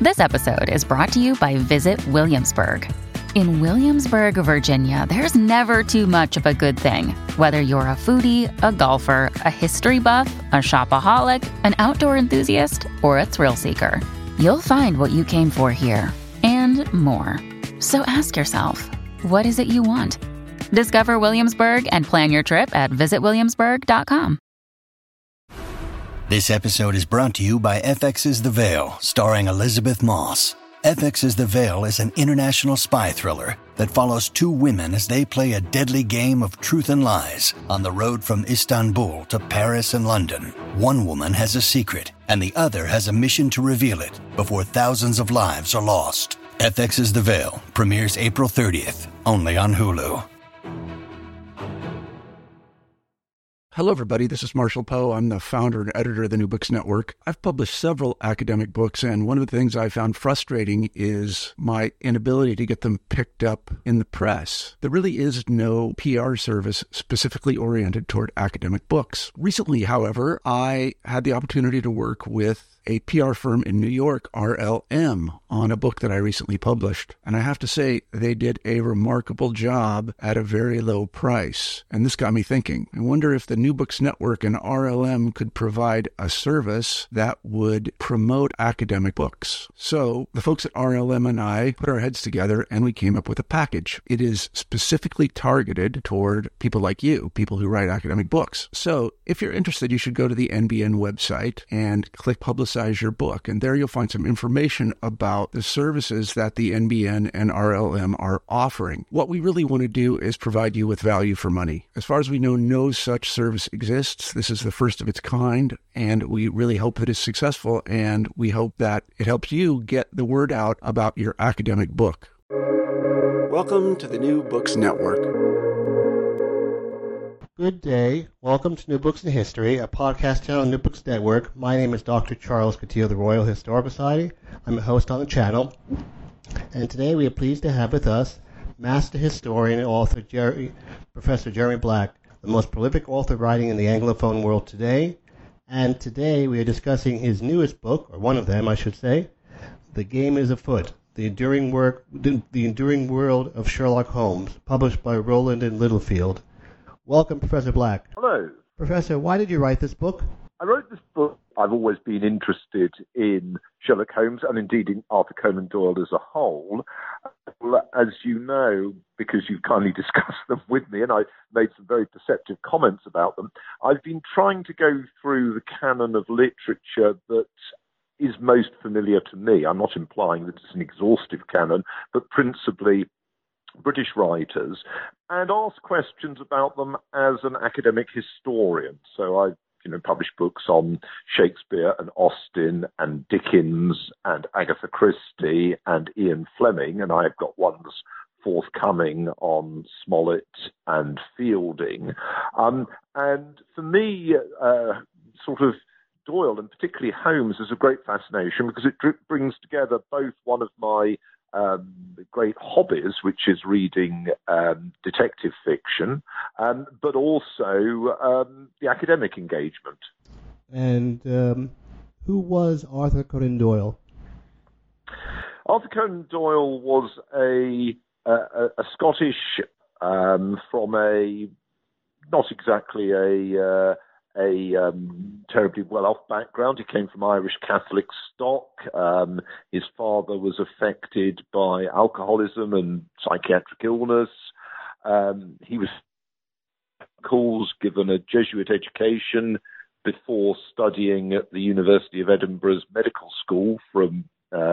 This episode is brought to you by Visit Williamsburg. In Williamsburg, Virginia, there's never too much of a good thing. Whether you're a foodie, a golfer, a history buff, a shopaholic, an outdoor enthusiast, or a thrill seeker, you'll find what you came for here and more. So ask yourself, what is it you want? Discover Williamsburg and plan your trip at visitwilliamsburg.com. This episode is brought to you by FX's The Veil, starring Elizabeth Moss. FX's The Veil is an international spy thriller that follows two women as they play a deadly game of truth and lies on the road from Istanbul to Paris and London. One woman has a secret, and the other has a mission to reveal it before thousands of lives are lost. FX's The Veil premieres April 30th, only on Hulu. Hello, everybody. This is Marshall Poe. I'm the founder and editor of the New Books Network. I've published several academic books, and one of the things I found frustrating is my inability to get them picked up in the press. There really is no PR service specifically oriented toward academic books. Recently, however, I had the opportunity to work with a PR firm in New York, RLM, on a book that I recently published. And I have to say, they did a remarkable job at a very low price. And this got me thinking. I wonder if the New Books Network and RLM could provide a service that would promote academic books. So the folks at RLM and I put our heads together and we came up with a package. It is specifically targeted toward people like you, people who write academic books. So if you're interested, you should go to the NBN website and click Publicize Your Book. And there you'll find some information about the services that the NBN and RLM are offering. What we really want to do is provide you with value for money. As far as we know, no such service exists. This is the first of its kind, and we really hope that it's successful, and we hope that it helps you get the word out about your academic book. Welcome to the New Books Network. Good day. Welcome to New Books in History, a podcast channel on New Books Network. My name is Dr. Charles Coutinho of the Royal Historical Society. I'm a host on the channel. And today we are pleased to have with us Master Historian and author Professor Jeremy Black, the most prolific author writing in the Anglophone world today. And today we are discussing his newest book, or one of them, I should say, The Game is Afoot, the enduring world of Sherlock Holmes, published by Rowland and Littlefield. Welcome, Professor Black. Hello. Professor, why did you write this book? I wrote this book. I've always been interested in Sherlock Holmes and indeed in Arthur Conan Doyle as a whole. As you know, because you've kindly discussed them with me and I made some very perceptive comments about them, I've been trying to go through the canon of literature that is most familiar to me. I'm not implying that it's an exhaustive canon, but principally British writers, and ask questions about them as an academic historian. So I've published books on Shakespeare and Austen and Dickens and Agatha Christie and Ian Fleming, and I've got ones forthcoming on Smollett and Fielding. And for me, sort of Doyle and particularly Holmes is a great fascination because it brings together both one of my great hobbies, which is reading detective fiction, but also the academic engagement. And who was Arthur Conan Doyle? Arthur Conan Doyle was a Scottish from a not exactly a terribly well-off background. He came from Irish Catholic stock. His father was affected by alcoholism and psychiatric illness. He was given a Jesuit education before studying at the University of Edinburgh's medical school from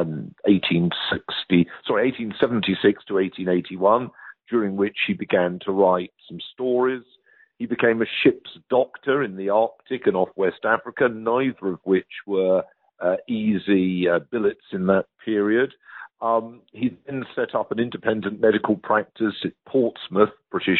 1876 to 1881, during which he began to write some stories. He became a ship's doctor in the Arctic and off West Africa, neither of which were easy billets in that period. He then set up an independent medical practice at Portsmouth, British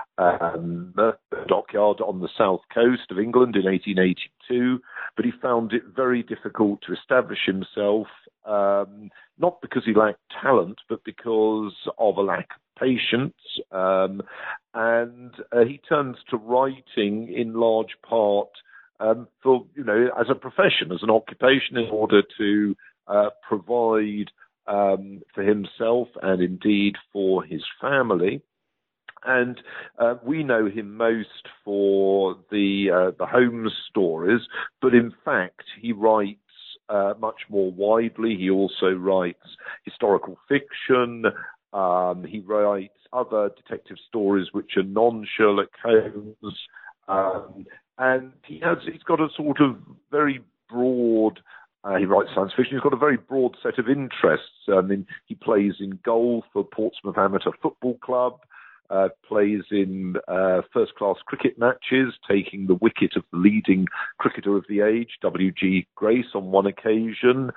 dockyard on the south coast of England in 1882, but he found it very difficult to establish himself, not because he lacked talent, but because of a lack of patience, and he turns to writing in large part for, as a profession, as an occupation, in order to provide for himself and indeed for his family. And we know him most for the Holmes stories, but in fact he writes much more widely. He also writes historical fiction. He writes other detective stories which are non-Sherlock Holmes, and he's got a sort of very broad. He writes science fiction. He's got a very broad set of interests. He plays in golf for Portsmouth Amateur Football Club. Plays in first-class cricket matches, taking the wicket of the leading cricketer of the age, W.G. Grace, on one occasion.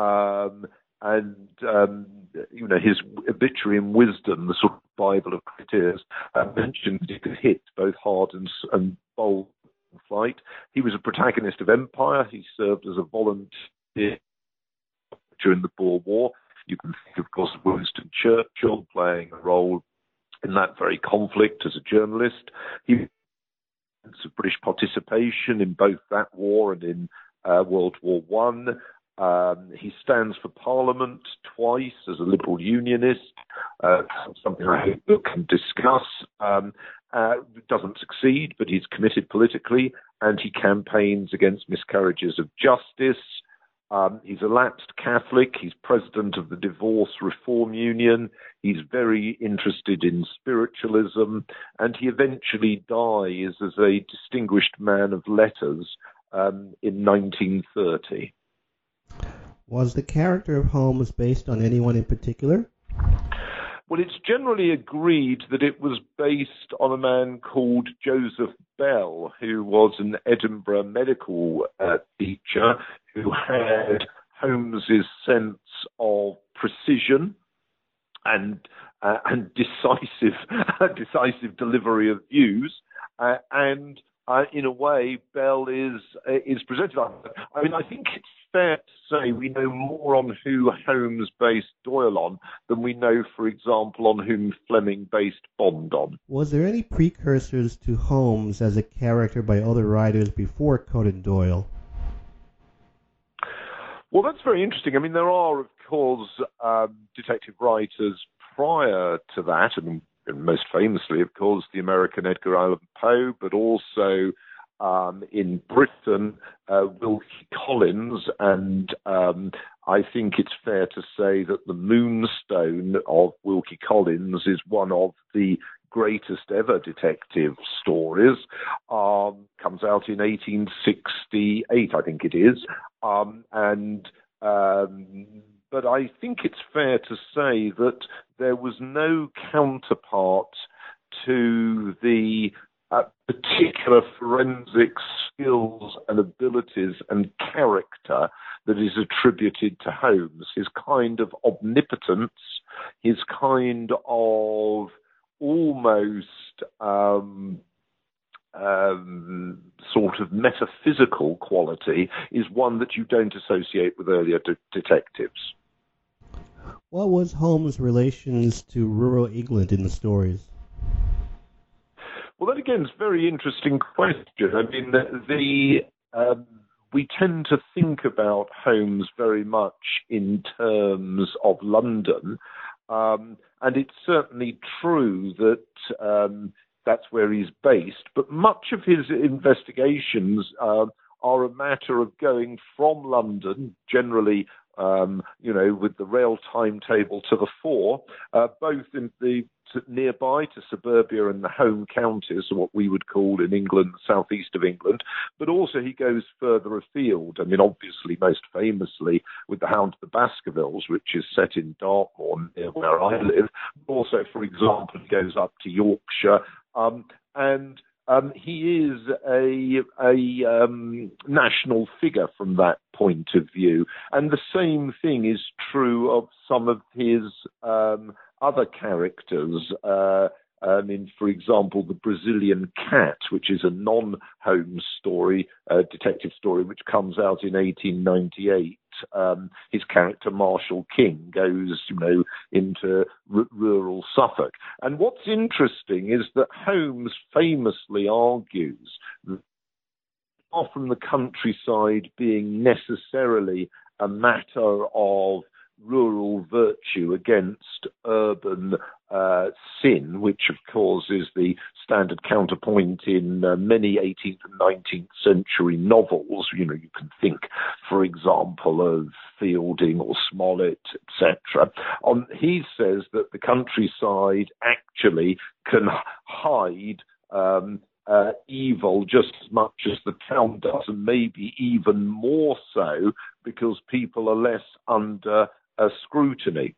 His obituary in Wisdom, the sort of Bible of cricketers, mentioned that he could hit both hard and bold in flight. He was a protagonist of Empire. He served as a volunteer during the Boer War. You can think, of course, of Winston Churchill playing a role in that very conflict as a journalist. He had British participation in both that war and in World War One. He stands for Parliament twice as a Liberal Unionist, something I hope we can discuss. Doesn't succeed, but he's committed politically, and he campaigns against miscarriages of justice. He's a lapsed Catholic. He's president of the Divorce Reform Union. He's very interested in spiritualism, and he eventually dies as a distinguished man of letters in 1930. Was the character of Holmes based on anyone in particular? Well, it's generally agreed that it was based on a man called Joseph Bell, who was an Edinburgh medical teacher who had Holmes's sense of precision and decisive delivery of views, and in a way, Bell is presented. I mean, I think it's fair to say we know more on who Holmes based Doyle on than we know, for example, on whom Fleming based Bond on. Was there any precursors to Holmes as a character by other writers before Conan Doyle? Well, that's very interesting. I mean, there are, of course, detective writers prior to that. I mean, most famously, of course, the American Edgar Allan Poe, but also in Britain, Wilkie Collins, and I think it's fair to say that The Moonstone of Wilkie Collins is one of the greatest ever detective stories. Comes out in 1868, I think it is, but I think it's fair to say that there was no counterpart to the particular forensic skills and abilities and character that is attributed to Holmes. His kind of omnipotence, his kind of almost sort of metaphysical quality is one that you don't associate with earlier detectives. What was Holmes' relations to rural England in the stories? Well, that again is a very interesting question. I mean, we tend to think about Holmes very much in terms of London, and it's certainly true that that's where he's based. But much of his investigations are a matter of going from London, generally, with the rail timetable to the fore, both in the nearby to suburbia and the home counties, or what we would call in England, the southeast of England, but also he goes further afield. I mean, obviously, most famously with The Hound of the Baskervilles, which is set in Dartmoor, near where I live. Also, for example, he goes up to Yorkshire, and he is a national figure from that point of view. And the same thing is true of some of his other characters. For example, The Brazilian Cat, which is a non-Holmes story, detective story, which comes out in 1898. His character, Marshall King, goes, into rural Suffolk. And what's interesting is that Holmes famously argues that far from the countryside being necessarily a matter of rural virtue against urban sin, which of course is the standard counterpoint in many 18th and 19th century novels. You know, you can think, for example, of Fielding or Smollett, etc. He says that the countryside actually can hide evil just as much as the town does, and maybe even more so, because people are less under scrutiny.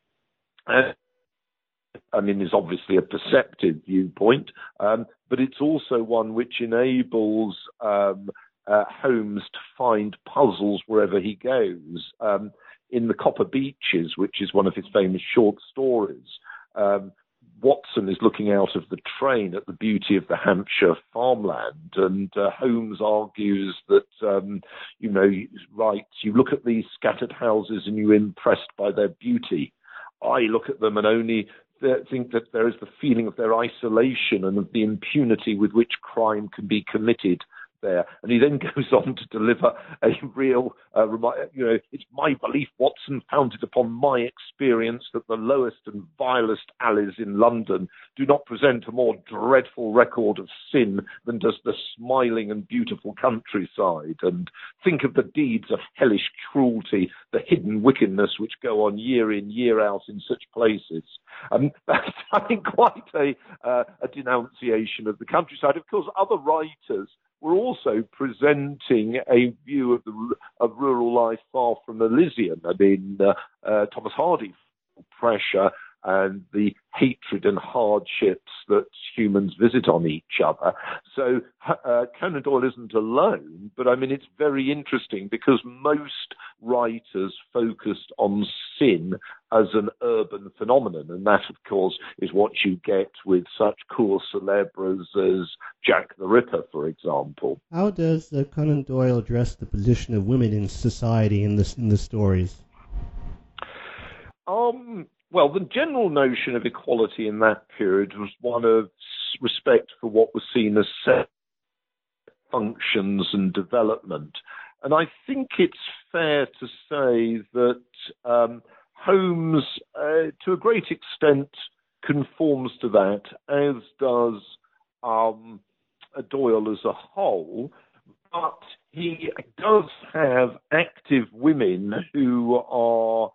I mean, it's obviously a perceptive viewpoint, but it's also one which enables Holmes to find puzzles wherever he goes. In The Copper Beeches, which is one of his famous short stories, Watson is looking out of the train at the beauty of the Hampshire farmland, and Holmes argues that, you look at these scattered houses and you're impressed by their beauty. I look at them and only think that there is the feeling of their isolation and of the impunity with which crime can be committed there. And he then goes on to deliver a real, it's my belief, Watson, founded upon my experience, that the lowest and vilest alleys in London do not present a more dreadful record of sin than does the smiling and beautiful countryside. And think of the deeds of hellish cruelty, the hidden wickedness which go on year in, year out in such places. That's, I think, quite a denunciation of the countryside. Of course, other writers were also presenting a view of rural life far from Elysian. I mean, Thomas Hardy, pressure and the hatred and hardships that humans visit on each other. So Conan Doyle isn't alone, but I mean, it's very interesting because most writers focused on sin as an urban phenomenon, and that, of course, is what you get with such cool celebres as Jack the Ripper, for example. How does Conan Doyle address the position of women in society in the stories? Well, the general notion of equality in that period was one of respect for what was seen as set functions and development. And I think it's fair to say that Holmes, to a great extent, conforms to that, as does Doyle as a whole. But he does have active women who are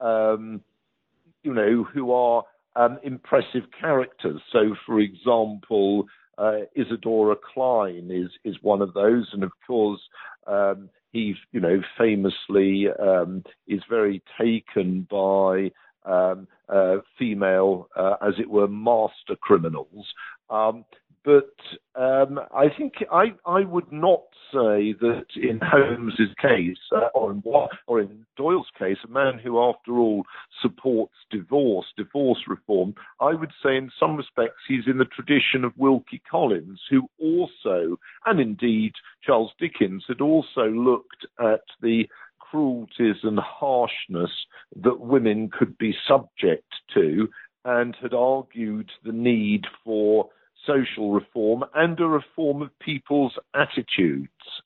impressive characters. So, for example, Isadora Klein is one of those, and of course, he, famously is very taken by female, as it were, master criminals. But I think I would not say that in Holmes's case, or in Doyle's case, a man who, after all, supports divorce reform, I would say in some respects he's in the tradition of Wilkie Collins, who also, and indeed Charles Dickens, had also looked at the cruelties and harshness that women could be subject to, and had argued the need for social reform and a reform of people's attitudes.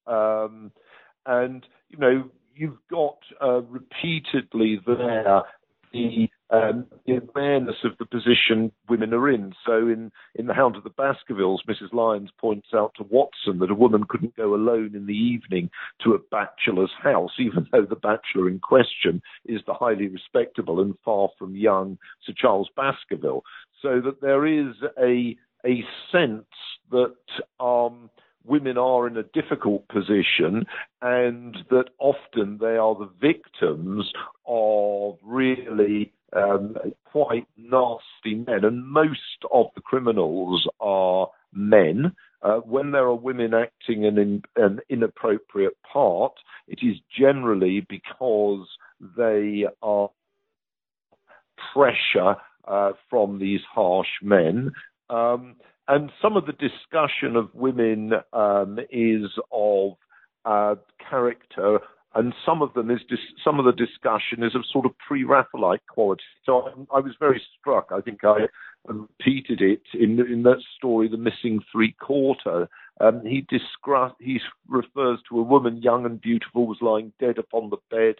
You've got repeatedly there the awareness of the position women are in. So in The Hound of the Baskervilles, Mrs. Lyons points out to Watson that a woman couldn't go alone in the evening to a bachelor's house, even though the bachelor in question is the highly respectable and far from young Sir Charles Baskerville. So that there is a sense that women are in a difficult position, and that often they are the victims of really quite nasty men, and most of the criminals are men. When there are women acting in an inappropriate part, it is generally because they are pressure from these harsh men. And some of the discussion of women is of character, and some of the discussion is of sort of pre-Raphaelite quality. So I was very struck. I think I repeated it in that story, The Missing Three-Quarter. He refers to a woman, young and beautiful, was lying dead upon the bed.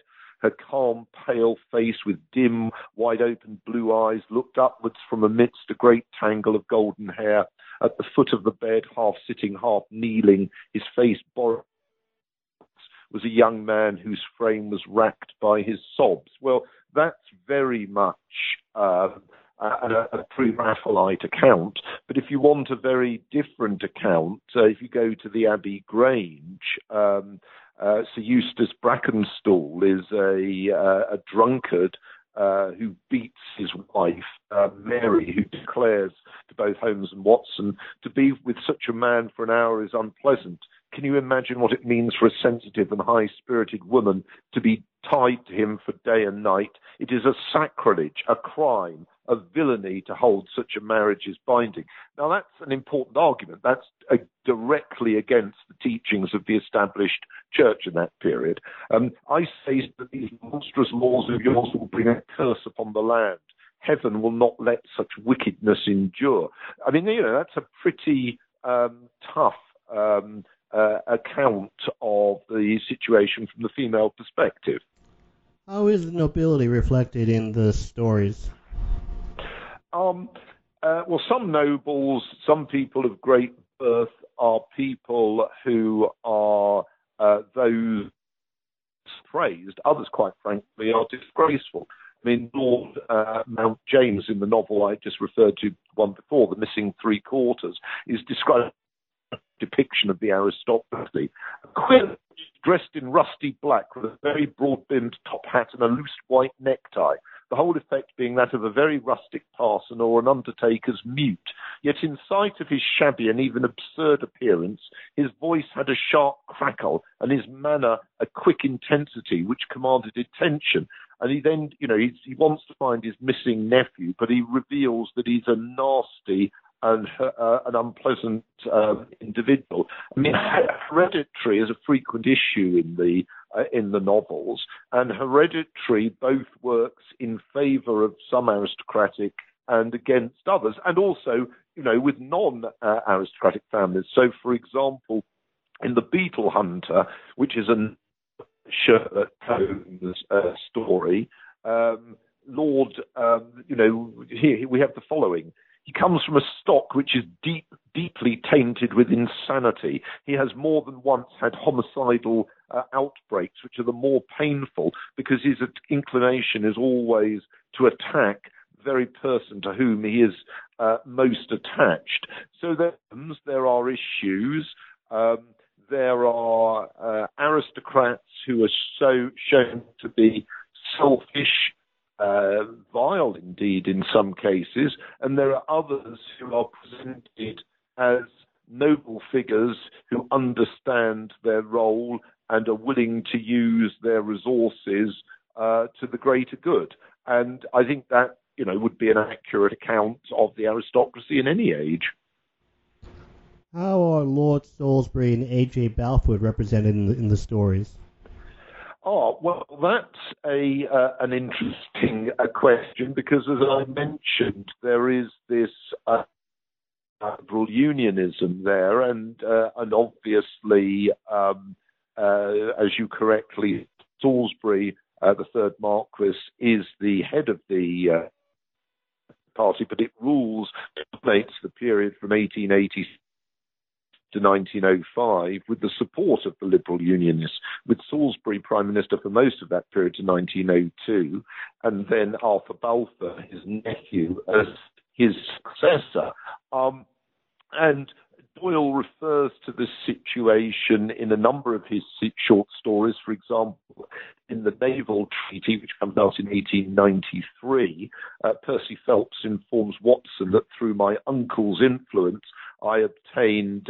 Her calm, pale face with dim, wide-open blue eyes looked upwards from amidst a great tangle of golden hair. At the foot of the bed, half sitting, half kneeling, his face borrowed, was a young man whose frame was racked by his sobs. Well, that's very much a pre-Raphaelite account. But if you want a very different account, if you go to the Abbey Grange, Sir Eustace Brackenstall is a drunkard who beats his wife, Mary, who declares to both Holmes and Watson, to be with such a man for an hour is unpleasant. Can you imagine what it means for a sensitive and high-spirited woman to be tied to him for day and night? It is a sacrilege, a crime, a villainy to hold such a marriage as binding. Now, that's an important argument. That's directly against the teachings of the established church in that period. I say that these monstrous laws of yours will bring a curse upon the land. Heaven will not let such wickedness endure. I mean, that's a pretty tough account of the situation from the female perspective. How is the nobility reflected in the stories? Well, some nobles, some people of great birth are people who are those praised. Others, quite frankly, are disgraceful. I mean, Lord Mount James in the novel I just referred to, one before, The Missing Three Quarters, is described as a depiction of the aristocracy. Queen, dressed in rusty black with a very broad-brimmed top hat and a loose white necktie, the whole effect being that of a very rustic parson or an undertaker's mute. Yet in sight of his shabby and even absurd appearance, his voice had a sharp crackle and his manner a quick intensity which commanded attention. And he then, he wants to find his missing nephew, but he reveals that he's a nasty and an unpleasant individual. I mean, hereditary is a frequent issue in the novels, and hereditary both works in favour of some aristocratic and against others, and also, with non-aristocratic families. So, for example, in The Beetle Hunter, which is a Sherlock Holmes story, Lord, here we have the following. He comes from a stock which is deeply tainted with insanity. He has more than once had homicidal outbreaks, which are the more painful because his inclination is always to attack the very person to whom he is most attached. So there are issues. There are aristocrats who are shown to be selfish, vile indeed in some cases, and there are others who are presented as noble figures who understand their role and are willing to use their resources to the greater good. And I think that, would be an accurate account of the aristocracy in any age. How are Lord Salisbury and A.J. Balfour represented in the stories? Oh, well, that's an interesting question because, as I mentioned, there is this liberal unionism there, and obviously, as you correctly, Salisbury, the third Marquis, is the head of the party, but it dominates the period from 1880 to 1905 with the support of the Liberal Unionists, with Salisbury Prime Minister for most of that period to 1902, and then Arthur Balfour, his nephew, as his successor. And Doyle refers to this situation in a number of his short stories. For example, in the Naval Treaty, which comes out in 1893, Percy Phelps informs Watson that through my uncle's influence, I obtained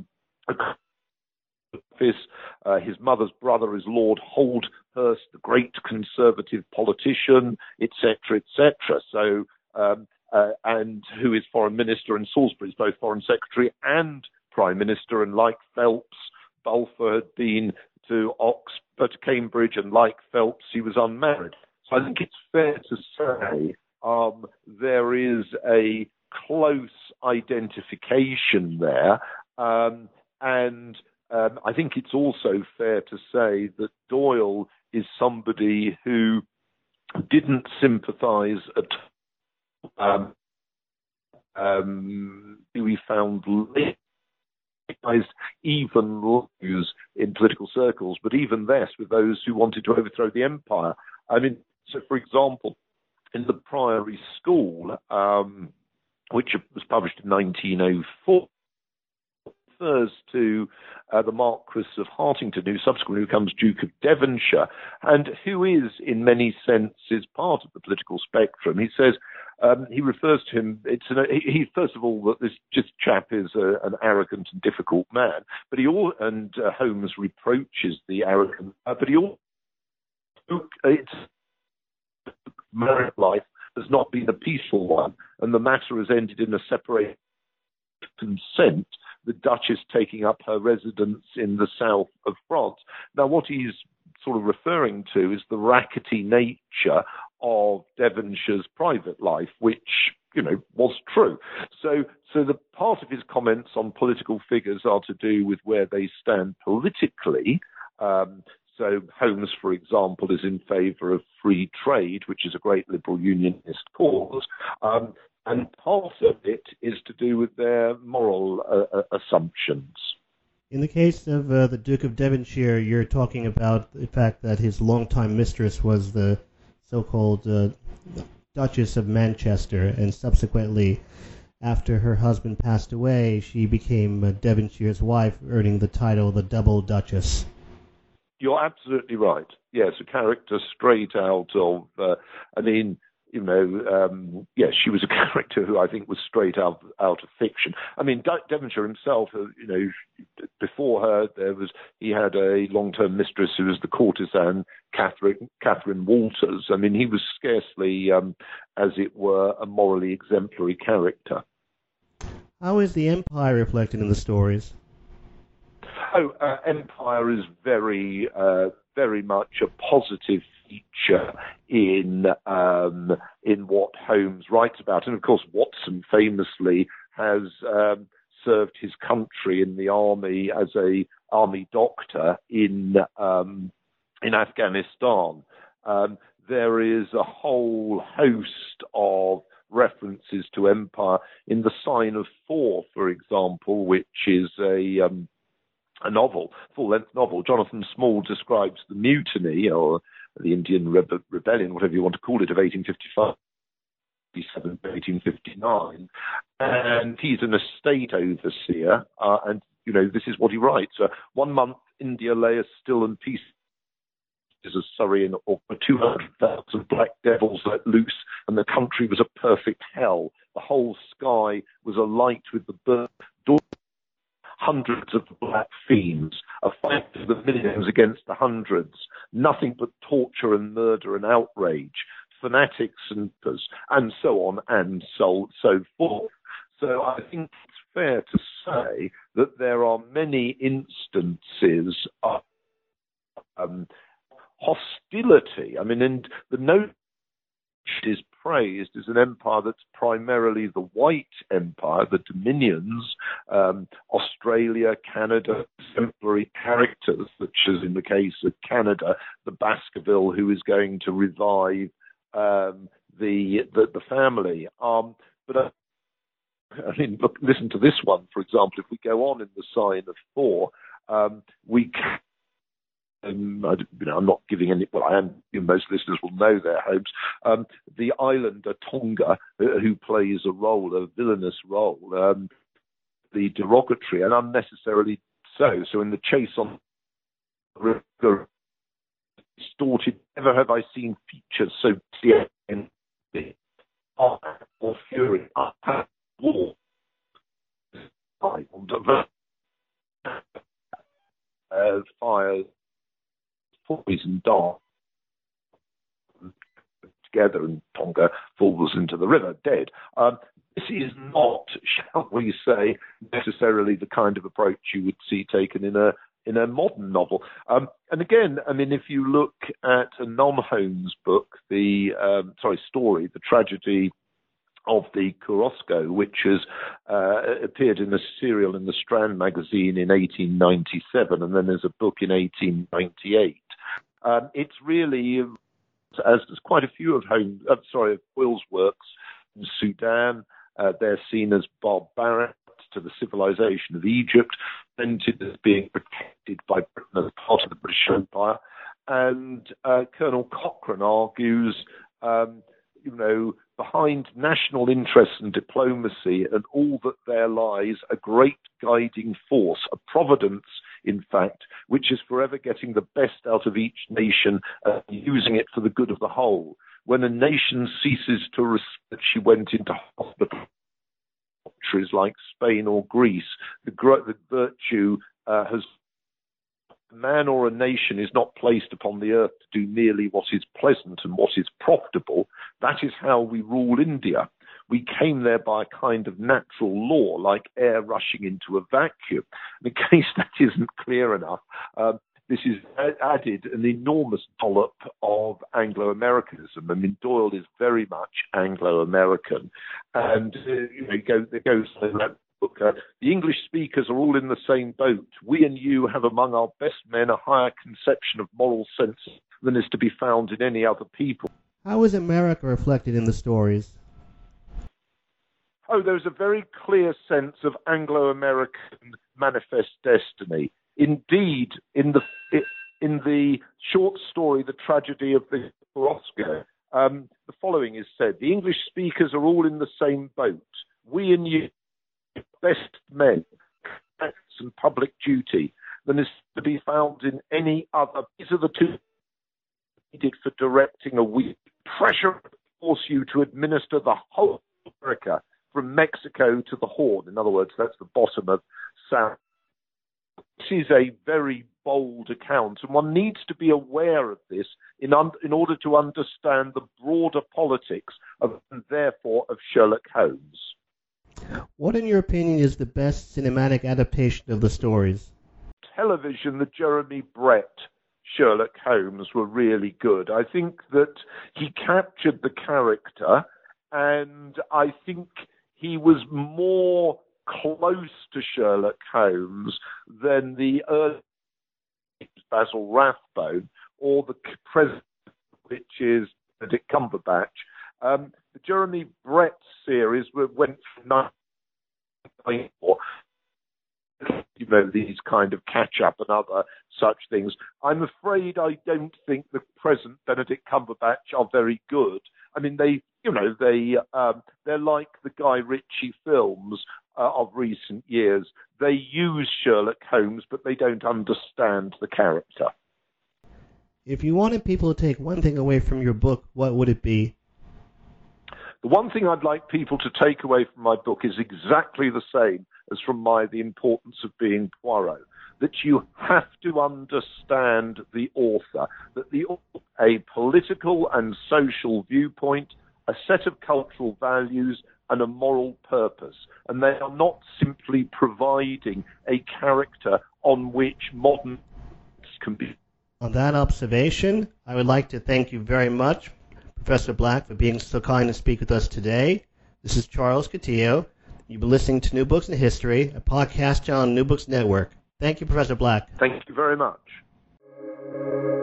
his mother's brother is Lord Holdhurst, the great conservative politician, etc., etc. So, and who is foreign minister, and Salisbury is both foreign secretary and prime minister, and like Phelps, Balfour had been to Cambridge, and like Phelps, he was unmarried. So I think it's fair to say there is a close identification there, and I think it's also fair to say that Doyle is somebody who didn't sympathise who he found even lows in political circles, but even less with those who wanted to overthrow the empire. I mean, so for example, in the Priory School, which was published in 1904, refers to the Marquis of Hartington, who subsequently becomes Duke of Devonshire, and who is, in many senses, part of the political spectrum. He says, he refers to him, he first of all, that this chap is an arrogant and difficult man, but Holmes reproaches the arrogant, but he also, it's married life has not been a peaceful one, and the matter has ended in a separation consent, the Duchess taking up her residence in the south of France. Now, what he's sort of referring to is the rackety nature of Devonshire's private life, which, was true. So the part of his comments on political figures are to do with where they stand politically. So Holmes, for example, is in favour of free trade, which is a great liberal unionist cause. And part of it is to do with their moral assumptions. In the case of the Duke of Devonshire, you're talking about the fact that his longtime mistress was the so-called Duchess of Manchester, and subsequently, after her husband passed away, she became Devonshire's wife, earning the title the Double Duchess. You're absolutely right. Yes, a character straight out of, she was a character who I think was straight out of fiction. I mean, Devonshire himself, before her, he had a long-term mistress who was the courtesan Catherine Walters. I mean, he was scarcely, as it were, a morally exemplary character. How is the Empire reflected in the stories? Empire is very, very much a positive feature in what Holmes writes about, and of course Watson famously has served his country in the army as a army doctor in Afghanistan. There is a whole host of references to Empire in The Sign of Four, for example, which is a novel, full-length novel. Jonathan Small describes the mutiny, or the Indian Rebellion, whatever you want to call it, of 1855, 1859, and he's an estate overseer, and, this is what he writes. 1 month, India lay as still and peaceful as Surrey, or 200,000 black devils let loose, and the country was a perfect hell. The whole sky was alight with the birth. Hundreds of black fiends, a fight of the millions against the hundreds, nothing but torture and murder and outrage, fanatics and so on and so forth. So I think it's fair to say that there are many instances of hostility. I mean, and the notion is praised as an empire that's primarily the white empire, the dominions, Australia, Canada, exemplary characters, such as in the case of Canada, the Baskerville, who is going to revive the family. But look, listen to this one, for example. If we go on in The Sign of Four, we can. I'm not giving any. Well, I am. Most listeners will know their homes. The islander Tonga, who plays a villainous role, the derogatory and unnecessarily so. So in the chase on the distorted, never have I seen features so clear in the art or fury. War. Fires. Poison dart together, and Tonga falls into the river dead. This is not, shall we say, necessarily the kind of approach you would see taken in a modern novel. And again, I mean, if you look at a non-Holmes book, story, The Tragedy of the Korosko, which has appeared in a serial in the Strand magazine in 1897, and then there's a book in 1898. It's really, as there's quite a few of Boyle's works in Sudan, they're seen as barbaric to the civilization of Egypt, presented as being protected by Britain as part of the British Empire. And Colonel Cochrane argues, behind national interests and diplomacy and all that there lies a great guiding force, a providence, in fact, which is forever getting the best out of each nation and using it for the good of the whole. When a nation ceases to respect, she went into hospital countries like Spain or Greece. The virtue has man or a nation is not placed upon the earth to do merely what is pleasant and what is profitable. That is how we rule India. We came there by a kind of natural law, like air rushing into a vacuum. In case that isn't clear enough, this is added an enormous dollop of Anglo-Americanism. I mean, Doyle is very much Anglo-American. And there goes that book, the English speakers are all in the same boat. We and you have among our best men a higher conception of moral sense than is to be found in any other people. How is America reflected in the stories? Oh, there's a very clear sense of Anglo-American manifest destiny. Indeed, in the short story, The Tragedy of the Korosko, the following is said: the English speakers are all in the same boat. We and you, best men, and public duty than is to be found in any other. These are the two needed for directing a weak pressure to force you to administer the whole of America from Mexico to the Horn. In other words, that's the bottom of South. This is a very bold account, and one needs to be aware of this in order to understand the broader politics of, and therefore, of Sherlock Holmes. What, in your opinion, is the best cinematic adaptation of the stories? Television, the Jeremy Brett Sherlock Holmes were really good. I think that he captured the character, and I think he was more close to Sherlock Holmes than the early Basil Rathbone or the present, which is Benedict Cumberbatch. The Jeremy Brett series went from 1994, these kind of catch-up and other such things. I'm afraid I don't think the present Benedict Cumberbatch are very good. I mean, they're like the Guy Ritchie films of recent years. They use Sherlock Holmes, but they don't understand the character. If you wanted people to take one thing away from your book, what would it be? The one thing I'd like people to take away from my book is exactly the same as from The Importance of Being Poirot, that you have to understand the author, that a political and social viewpoint, a set of cultural values, and a moral purpose. And they are not simply providing a character on which modern can be. On that observation, I would like to thank you very much, Professor Black, for being so kind to speak with us today. This is Charles Coutinho. You've been listening to New Books in History, a podcast on New Books Network. Thank you, Professor Black. Thank you very much.